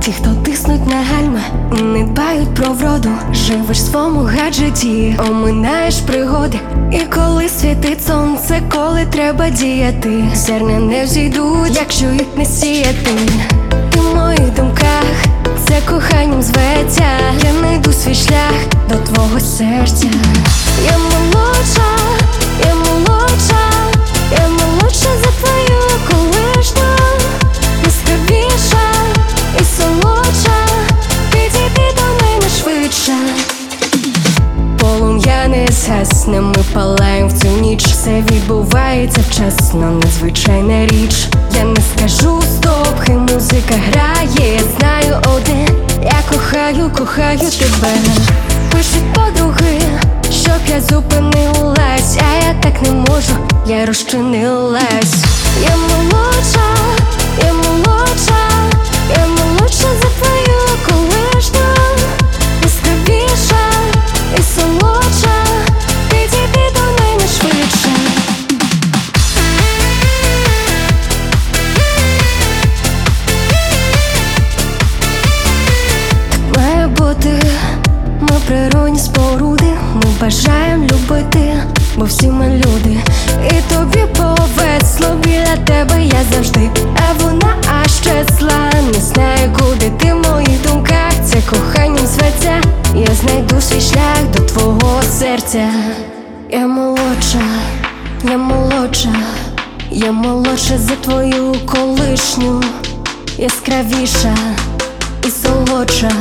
ті, хто тиснуть на гальма і не дбають про вроду. Живеш в своєму гаджеті, оминаєш пригоди. І коли світить сонце, коли треба діяти, зерна не взійдуть, якщо їх не сіяти. Ти в моїх думках, це коханням зветься. Я найду свій шлях до твого серця. Я молодша, я молодша, я молодша за твою колишню. Яскравіша і солодша, підійди до мене швидше. Полум'я не згасне, ми палаєм в цю ніч. Все відбувається вчасно, надзвичайна річ. Я не скажу стоп, хай музика грає. Знаю один, я кохаю, кохаю тебе. Пишуть подруги, щоб я зупинилась, а я так не можу, я розчинилась. Я молодша, я молодша, я молодша за твою колишню. Яскравіша і солодша, підійди до мене швидше. Має бути, ми природні споруди. Ми бажаємо любити, бо всі ми люди. І тобі повезло, біля тебе я завжди. А вона аж щасла, не знає, куди ти в моїх думках. Це коханням зветься, я знайду свій шлях до твого серця. Я молодша, я молодша, я молодша за твою колишню. Яскравіша і солодша,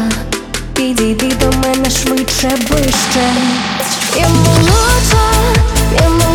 підійди до мене швидше, ближче. Я молодша, я молодша.